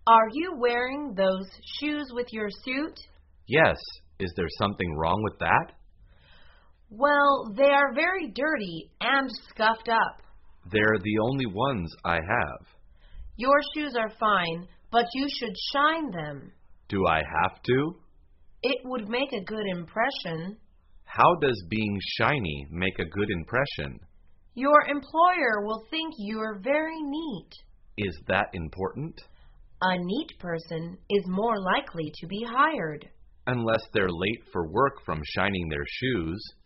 Are you wearing those shoes with your suit? Yes. Is there something wrong with that? Well, they are very dirty and scuffed up. They're the only ones I have. Your shoes are fine, but you should shine them. Do I have to? It would make a good impression. How does being shiny make a good impression? Your employer will think you're very neat. Is that important? A neat person is more likely to be hired. Unless they're late for work from shining their shoes.